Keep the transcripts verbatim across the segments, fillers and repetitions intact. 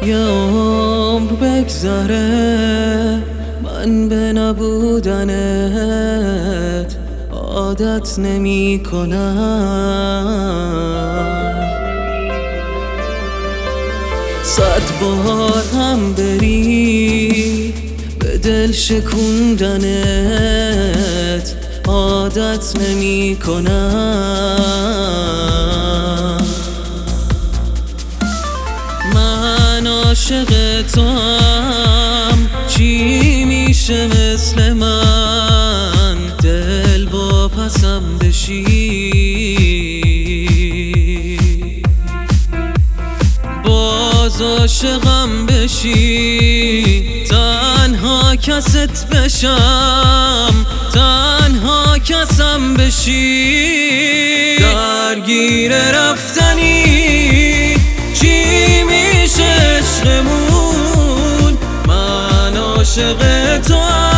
یه عمر بگذره من به نبودنت عادت نمی کنم. صد بار هم بری به دل شکوندنت عادت نمی کنم. من عاشق تو هم چی میشه مثل من دل با پسم بشی، باز عاشقم بشی، تنها کست بشم، تنها کسم بشی. درگیر رفتنی چی میشه عشقمون، من عاشق تو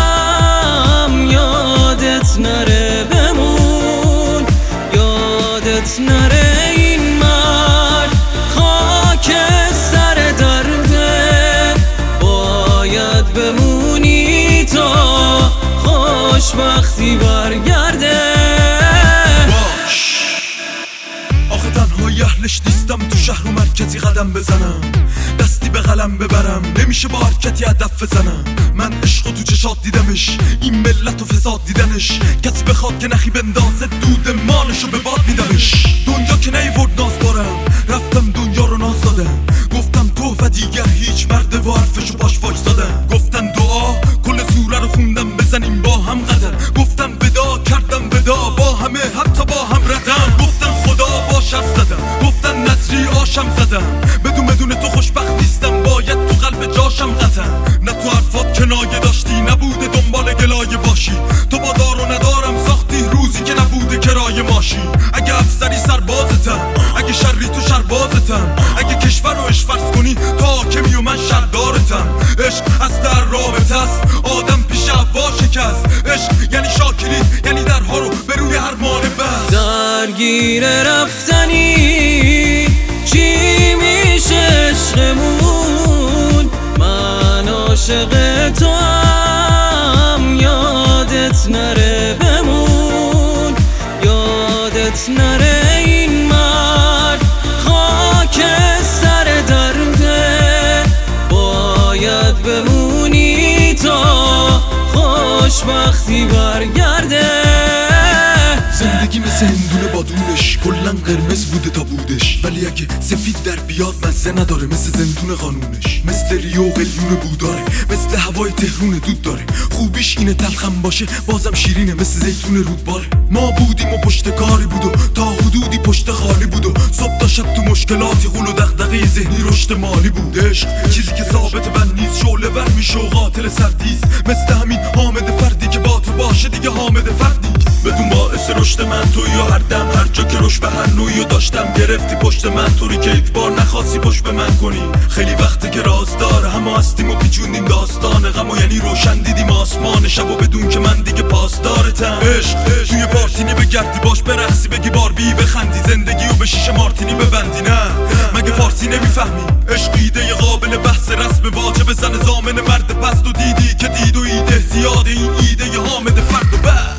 هم یادت نره بمون، یادت نره این مرد خاک سر درده، باید بمونی تا خوشبختی برگرده. باش آخه تنهای اهلش نیستم تو شهر و مرکزی قدم بزنم، دستی به قلم ببرم، نمیشه با حرکتی هدف بزنم. من عشق و تو چشات دیدمش، این ملت و فساد دیدنش، کسی بخواد که نخی بندازه دود مالشو به باد میدمش. دنیا که نیورد ناز بارم، رفتم دنیا رو ناز دادم، گفتم تو و دیگر هیچ مرد و حرفشو پاش وای زدم. گفتن دعا کل سوره رو خوندم بزنیم با هم قدم، گفتم ودا کردم ودا با همه حتی با هم ردم. گفتن خدا با شرط زدم، گفتن نظری آشم زدم، بدون بدون تو خوشبخت نیستم، باید تو قلب جاشم قطعم. نه تو حرفات کنایه داشتی، نبوده دنبال گلایه باشی، تو با دار و ندارم ساختی روزی که نبوده کرایه ماشی. اگه افسری سربازتم، اگه شری تو شربازتم، اگه کشور رو اش فرض کنی تا حاکمی و من شهردارتم. عشق از در رابطه است، آدم پیش هوا شکست، عشق یعنی شاکری، یعنی درها رو به روی هر مانع بست. درگیر رفتنی چی میشه عشقمون، من عاشق تو هم یادت نره بمون، یادت نره این مرد خاک سر درده، باید بمونی تا خوشبختی برگرده. زندگی مثل هندونه بادونش، کلن قرمز بوده تا بودش، ولی اگه سفید در بیاد مزه نداره، مثل زندون قانونش، مثل ریو قلیون بوداره، مثل هوای تهرون دود داره. خوبیش اینه تلخم باشه بازم شیرینه، مثل زیتون رودباره. ما بودیم و پشت کاری بود و تا حدودی پشت خالی بود و صبح تا شب تو مشکلاتی غول و دغدغه ذهنی رشد مالی بود. عشق چیزی که ثابت بند نیست، شعله ور میشه و قاتل سردیست، مثل همین حامد فردی که با تو باشه دیگه حامد فرد نیست. بدون باعث رشد من تو یا هر دم هر جا که رشد به هر نوعی و داشتم گرفتی پشت من، طوری که یک بار نخواستی پشت به من کنی. خیلی وقته که راز داره همه هستیم و پیچوندیم داستان غم و یعنی روشن دیدیم آسمان شب و بدون که من دیگه پاسدارتم. عشق توی پارتینی بگردی باش برقصی بگی باربی بخندی، زندگی و به شیشه مارتینی ببندی. نه مگه فارسی نمیفهمی؟ عشق ایده قابل بحث رسم واجب زن زامن مرد پست و دیدی که دید و ایده زیاده، این ایده حامد فرد و بس.